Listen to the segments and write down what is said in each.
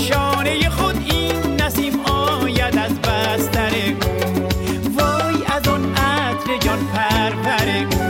شانه خود این نسیم آید از بستر او. وای از آن عطر جان پرور او.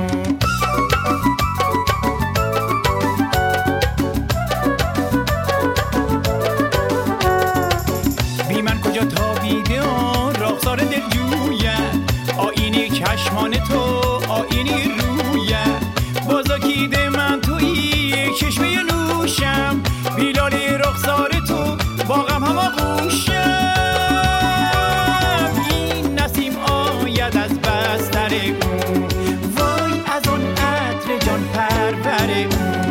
بی من کجا تابیده آن رخسار دلجویم، آینه چشمان تو آینه رویم، بازاکیده من تویی چشمه نوشم، بیلال رخسار تو با غم هماغوشم. این نسیم آید از بستر او. وای از آن عطر جان پرور او.